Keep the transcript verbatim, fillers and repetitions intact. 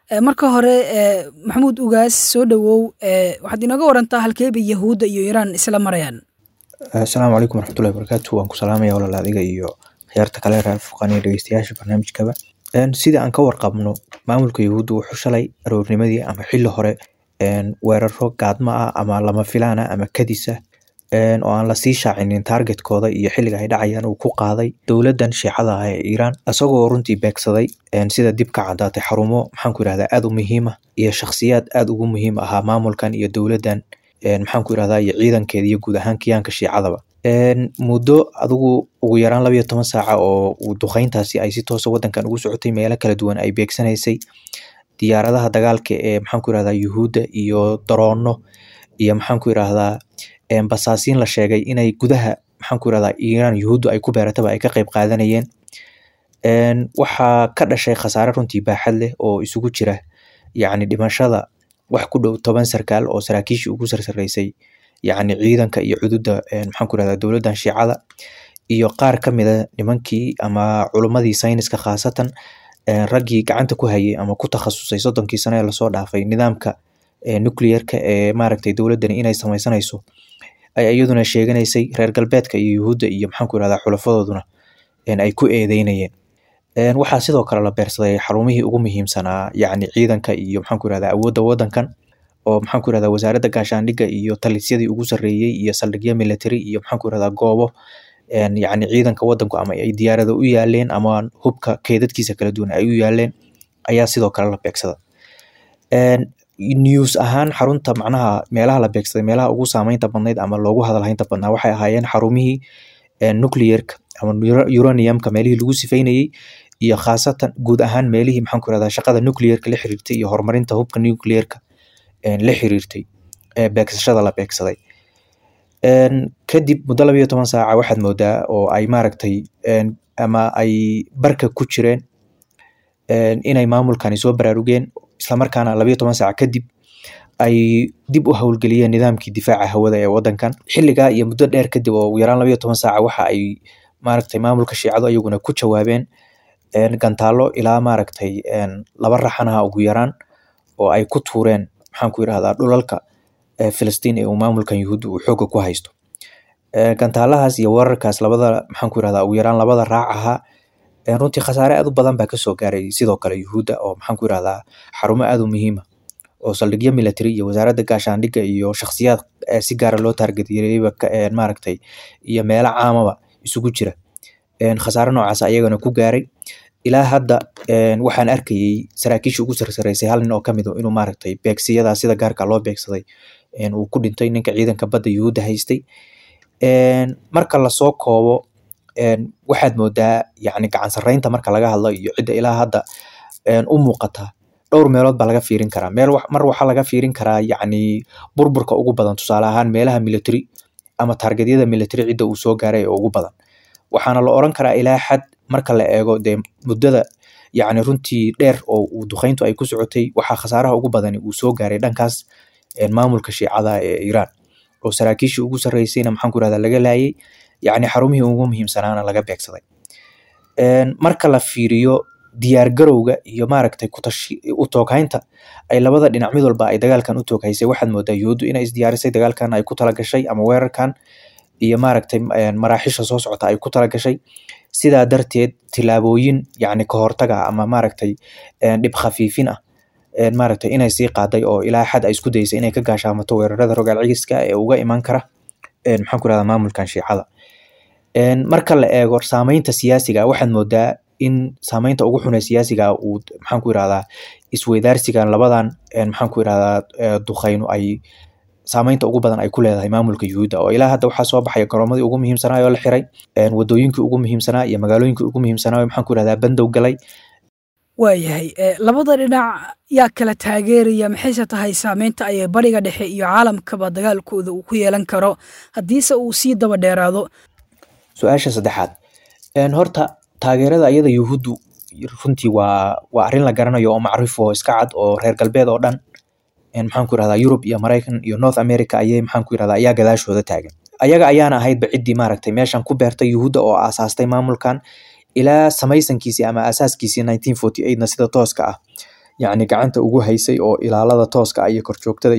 marka hore maxamuud ugaas soo dhawow waxaad inaga warantaa halkeeba yahuudda iyo iiraan isla marayaan. Assalaamu calaykum waraxmatullaahi wabarakaatuh. Waan ku salaamayaa walaal adiga iyo khiyaarta kale ee Furqaan iyo dhageystayaasha barnaamijkaba. Sida aan ka warqabno maamulka yahuudda wuxuu shalay aroornimadii ama xilli hore weeraro gaadma ah ama lama filaana ama kadisa oo aan la sii shaacinin targetkooda iyo xilliga ay dhacayaan uu ku qaaday dowladdan shiicada ah ee Iiraan asagoo runtii beegsaday sida dib ka cadaatay xarumo maxaan ku yiraahdaa aad u muhiim ah iyo shakhsiyaad aad ugu muhiim ah maamulkan iyo dowladdan maxaan ku yiraahdaa iyo ciidankeeda iyo guud ahaan kiyaanka shiicadaba muddo adigu ugu yaraan laba iyo toban saaca oo uu duqeyntaasi ay si toos ah wadankan ugu socotay meelo kala duwan ay beegsanaysay diyaaradaha dagaalka ee maxaan ku yiraahdaa yahuudda iyo daroono iyo maxaan ku yiraahdaa basaasiin la sheegay inay gudaha maxaan ku yiraahdaa Iiraan yahuuddu ay ku beerataba ay ka qayb qaadanayeen waxaa ka dhashay khasaare runtii baaxad leh oo isugu jira yacni dhimashada wax ku dhow toban sarkaal oo saraakiishii ugu sarsareysay yacni ciidanka iyo cududda maxaan ku yiraahdaa dowladdan shiicada iyo qaar ka mid ah nimankii ama culimadii sayniska khaasatan raggii gacanta ku hayay ama ku takhasusay soddonkii sano ee lasoo dhaafay nidaamka nuclear-ka ee maaragtay dowladdan inay samaysanayso ay iyaduna sheeganaysay reer galbeedka iyo yahuudda iyo maxaan ku yiraahdaa xulafadooduna ay ku eedeynayeen waxaa sidoo kale la beersaday xarumihii ugu muhiimsanaa yacni ciidanka iyo maxaan ku yiraahdaa awoodda waddankan oo maxaan ku yiraahdaa wasaaradda gaashaandhigga iyo talisyadii ugu sarreeyay iyo saldhigyo military iyo maxaan ku yiraahdaa goobo yacni ciidanka waddanku ama ay diyaarada u yaaleen ama hubka keedadkiisa kala duwan ay u yaaleen ayaa sidoo kale la beegsada news ahaan xarunta macnaha meelaha la beegsaday meelaha ugu saameynta badnayd ama loogu hadalhaynta badnaa waxay ahaayeen xarumihii nuclear-ka ama uranium-ka meelihii lagu sifaynayay iyo khaasatan guud ahaan meelihii maxaan ku yiraahdaa shaqada nuclear-ka la xiriirtay iyo horumarinta hubka nuclear-ka la xiriirtay ee beegsashada la beegsaday kadib muddo laba iyo toban saaca waxaad moodaa oo ay maaragtay ama ay barka ku jireen inay maamulkani soo baraarugeen isla markaana laba iyo toban saac kadib ay dib u howlgeliyeen nidaamkii difaaca hawada ee wadankan xilliga iyo muddo dheer kadib oo ugu yaraan laba iyo toban saac waxa ay maaragtay maamulka shiicadu ayaguna ku jawaabeen gantaalo ilaa maaragtay laba raxanaha ugu yaraan oo ay ku tuureen maxaan ku yiraahdaa dhulalka Filistiin ee uu maamulkan yahuudda uu xooga ku haysto gantaalahaas iyo wararkaas labada maxaan ku yiraahdaa ugu yaraan labada raac ahaa runtii khasaare aad u badan baa kasoo gaaray sidoo kale yahuudda oo maxaan ku yiraahdaa xarumo aad u muhiim ah oo saldhigyo military iyo wasaaradda gaashaandhigga iyo shakhsiyaad si gaara loo taargetyayba maaragtay iyo meelo caamaba isugu jira khasaare noocaas ayagana ku gaaray ilaa hadda waxaan arkayay saraakiisha ugu sarsareysay hal nin oo ka mid ah inuu maaragtay beegsiyada sida gaarka loo beegsaday uu ku dhintay ninka ciidanka badda yahuudda haystay marka lasoo koobo waxaad moodaa yacni gacan sarreynta marka laga hadlo iyo cidda ilaa hadda u muuqata dhowr meelood baa laga fiirin karaa meel mar waxaa laga fiirin karaa yacni burburka ugu badan tusaale ahaan meelaha military ama targetyada military cidda uu soo gaaray ee ugu badan waxaana la oran karaa ilaa xad marka la eego dee muddada yacni runtii dheer oo uu duqeyntu ay ku socotay waxaa khasaaraha ugu badani uu soo gaaray dhankaas maamulka shiicada ee Iiraan oo saraakiishii ugu sarreysayna maxaan ku yiraahdaa laga laayay yacni xarumihii ugu muhiimsanaana laga beegsaday marka la fiiriyo diyaar garowga iyo maaragtay u tooghaynta ay labada dhinac mid walba ay dagaalkan u tooghaysay waxaad moodaa yahuuddu inay isdiyaarisay dagaalkan ay ku talagashay ama weerarkan iyo maaragtay maraaxisha soo socota ay ku talagashay sidaa darteed tilaabooyin yacni ka hortaga ama maaragtay dhib khafiifin ah maaragtay inay sii qaaday oo ilaa xad ay isku daysay inay ka gaashaamato weerarada rogaal cigiska ee uga iman kara maxaan ku yiraahdaa maamulkan shiicada marka la eego saameynta siyaasiga waxaad moodaa in saameynta ugu xun ee siyaasiga uu maxaan ku yiraahdaa isweydaarsigan labadan maxaan ku yiraahdaa duqeyno ay saameynta ugu badan ay ku leedahay maamulka yahuudda oo ilaa hadda waxaa soo baxaya garoomadii ugu muhiimsanaa oo la xiray wadooyinkii ugu muhiimsanaa iyo magaalooyinkii ugu muhiimsanaa maxaan ku yiraahdaa bandow galay waayahay labada dhinac yaa kala taageeraya maxayse tahay saameynta ay bariga dhexe iyo caalamkaba dagaalkooda uu ku yeelan karo haddiise uu sii daba dheeraado su-aasha saddexaad horta taageerada ayada yahuuddu runtii waa waa arrin la garanayo oo macrif oo iska cad oo reer galbeed oo dhan maxaan ku yiraahdaa Europe iyo Mareykan iyo North America ayay maxaan ku yiraahdaa ayaa gadaashooda taagan ayaga ayaana ahaydba ciddii maaragtay meeshan ku beertay yahuudda oo aasaastay maamulkan ilaa samaysankiisii ama asaaskiisii nineteen forty-eight na sida tooska ah yacni gacanta ugu haysay oo ilaalada tooska ah iyo korjoogtada